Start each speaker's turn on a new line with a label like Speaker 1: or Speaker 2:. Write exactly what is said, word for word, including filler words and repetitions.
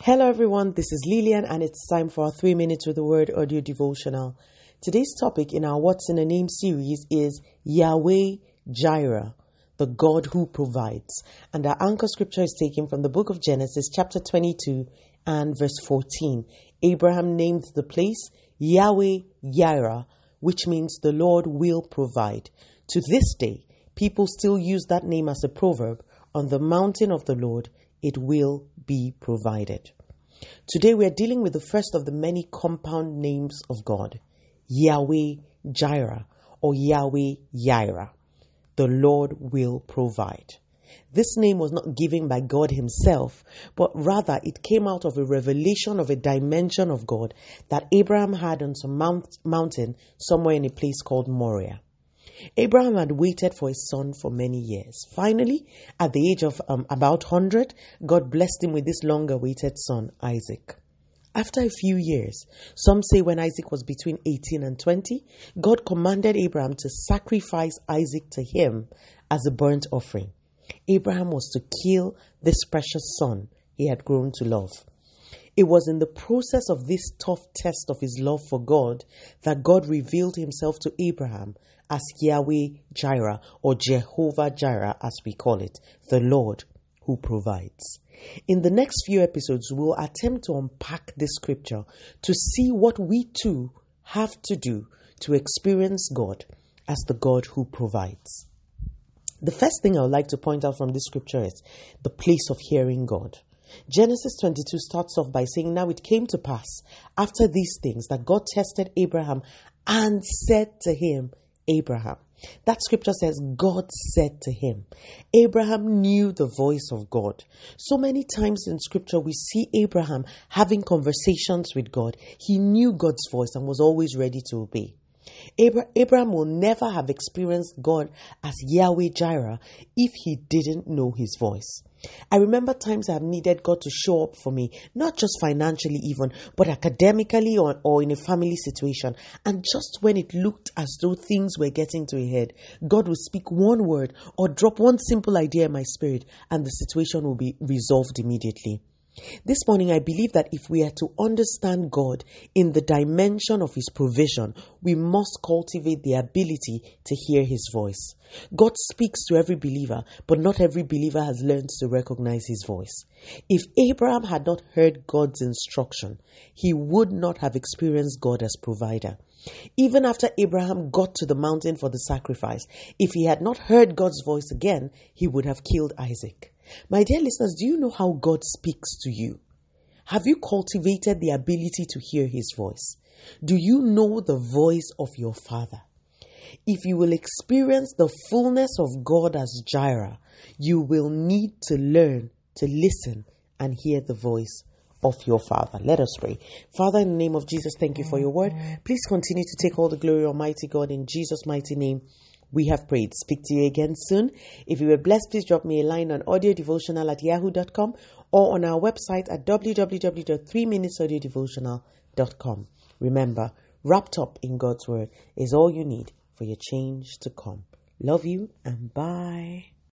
Speaker 1: Hello everyone, this is Lillian and it's time for our three minutes with the word audio devotional. Today's topic in our What's in a Name series is Yahweh Jireh, the God who provides. And our anchor scripture is taken from the book of Genesis chapter twenty-two and verse fourteen. Abraham named the place Yahweh Jireh, which means the Lord will provide. To this day, people still use that name as a proverb. On the mountain of the Lord, it will be provided. Today we are dealing with the first of the many compound names of God, Yahweh Jireh or Yahweh Jireh. The Lord will provide. This name was not given by God himself, but rather it came out of a revelation of a dimension of God that Abraham had on some mount, mountain somewhere in a place called Moriah. Abraham had waited for his son for many years. Finally, at the age of um, about one hundred, God blessed him with this long-awaited son, Isaac. After a few years, some say when Isaac was between eighteen and twenty, God commanded Abraham to sacrifice Isaac to him as a burnt offering. Abraham was to kill this precious son he had grown to love. It was in the process of this tough test of his love for God that God revealed himself to Abraham as Yahweh Jireh or Jehovah Jireh as we call it, the Lord who provides. In the next few episodes, we'll attempt to unpack this scripture to see what we too have to do to experience God as the God who provides. The first thing I would like to point out from this scripture is the place of hearing God. Genesis twenty-two starts off by saying, "Now it came to pass after these things that God tested Abraham and said to him, Abraham." That scripture says God said to him. Abraham knew the voice of God. So many times in scripture we see Abraham having conversations with God. He knew God's voice and was always ready to obey. Abra- Abraham will never have experienced God as Yahweh Jireh if he didn't know his voice. I remember times I've needed God to show up for me, not just financially even, but academically or, or in a family situation. And just when it looked as though things were getting to a head, God would speak one word or drop one simple idea in my spirit and the situation will be resolved immediately. This morning, I believe that if we are to understand God in the dimension of his provision, we must cultivate the ability to hear his voice. God speaks to every believer, but not every believer has learned to recognize his voice. If Abraham had not heard God's instruction, he would not have experienced God as provider. Even after Abraham got to the mountain for the sacrifice, if he had not heard God's voice again, he would have killed Isaac. My dear listeners, do you know how God speaks to you? Have you cultivated the ability to hear his voice? Do you know the voice of your Father? If you will experience the fullness of God as Jireh, you will need to learn to listen and hear the voice of your Father. Let us pray. Father, in the name of Jesus, thank you for your word. Please continue to take all the glory, Almighty God, in Jesus' mighty name. We have prayed. Speak to you again soon. If you were blessed, please drop me a line on audiodevotional at yahoo dot com or on our website at w w w dot three minutes audio devotional dot com. Remember, wrapped up in God's word is all you need for your change to come. Love you and bye.